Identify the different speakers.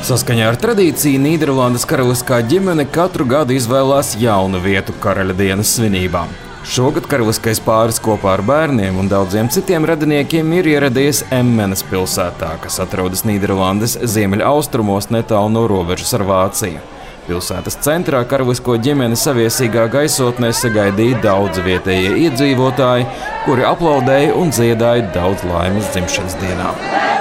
Speaker 1: Saskaņā ar tradīciju Nīderlandes karaliskā ģimene katru gadu izvēlās jaunu vietu karaļa dienas svinībām. Šogad karaliskais pāris kopā ar bērniem un daudziem citiem radiniekiem ir ieradies Emmenes pilsētā, kas atrodas Nīderlandes ziemeļaustrumos netālu no robežas ar Vāciju. Pilsētas centrā karalisko ģimeni saviesīgā gaisotnē sagaidīja daudzi vietējie iedzīvotāji, kuri aplaudēja un dziedāja daudz laimes dzimšanas dienā.